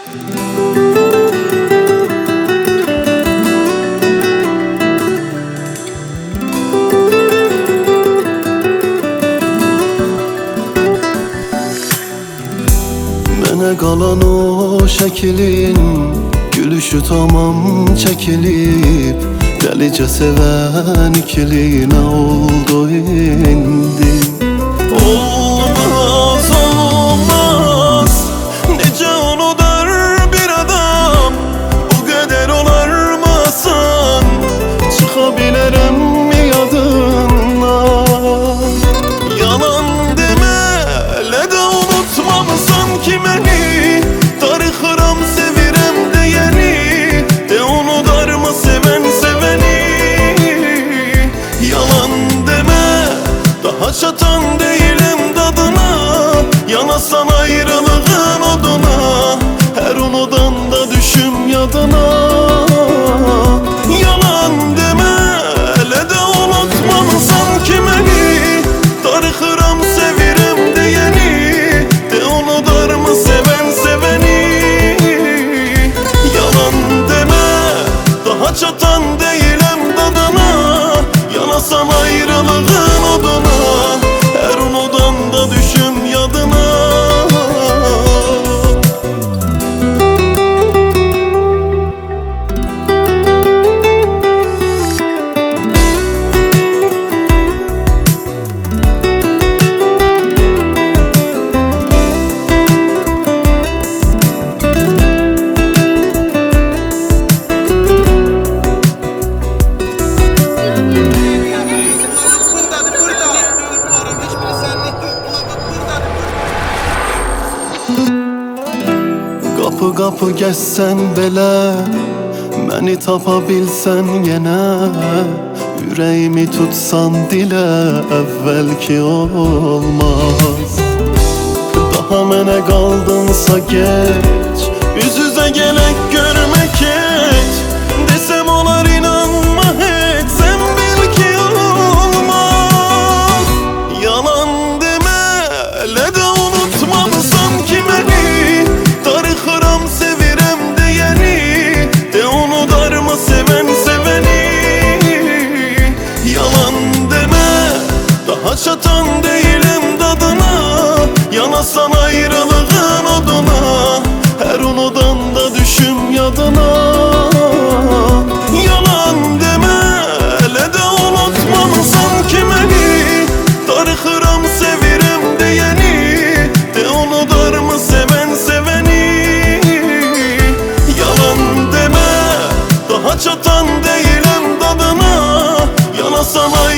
Mənə qalan o şəklin, gülüşü tamam çəkilib, dəlicə sevən ikili nə oldu indi? Olmaz, olmaz, necə unudar bir adam, bu qədər olarmasan, çıxa bilərəm yadından. Yalan demə, elə də unutmamısan ki məni, darıxıram, sevirəm deyəni, de unudarma sevən sevəni. Yalan demə, daha çatan deyiləm dadına, yanasan ayrılığın oduna, hər unudanda düşüm yadına. Yalan demə, elə də unutmamısan ki məni, darıxıram, sevirəm deyəni, de unudarma sevən sevəni. Yalan demə, daha çatan deyiləm dadına, yanasan ayrılığın oduna, hər unudanda düşüm yadına. Qapı qapı gəzsən belə, məni tapa bilsən yenə, ürəyimi tutsan dilə, əvvəlki olmaz. Daha mənə qaldınsa geç, üz-üzə gələk görmək heç, desəm olar inanma heç, sən bil ki olmaz. Yalan demə, elə də unutmamısan ki məni, darıxıram, sevirəm deyəni, de unudarma sevən sevəni. Yalan demə, daha çatan deyiləm dadına, yanasan ayrılığın oduna, hər unudanda düşüm yadına. Yalan demə, elə də unutmamısan ki məni, darıxıram, sevirəm deyəni, de unudarma sevən sevəni. Yalan demə, daha çatan deyiləm dadına, yanasan ayrılığın